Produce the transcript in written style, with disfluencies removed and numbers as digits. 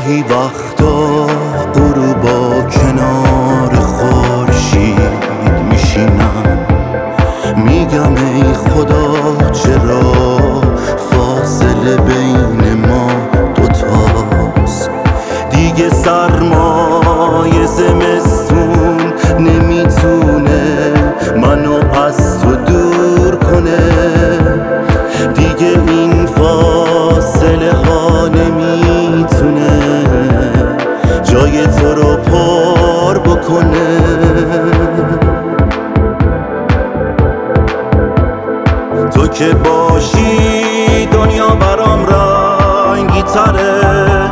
گاهی وقتا غروبا کنار خورشید میشینم، میگم ای خدا چرا فاصله بین ما دوتاست. دیگه سرمای زمستون نمیتونه منو از تو دور کنه، دیگه این فاصله ها نمیتونه جای تو رو پر بکنه. تو که باشی دنیا برام رنگی تره،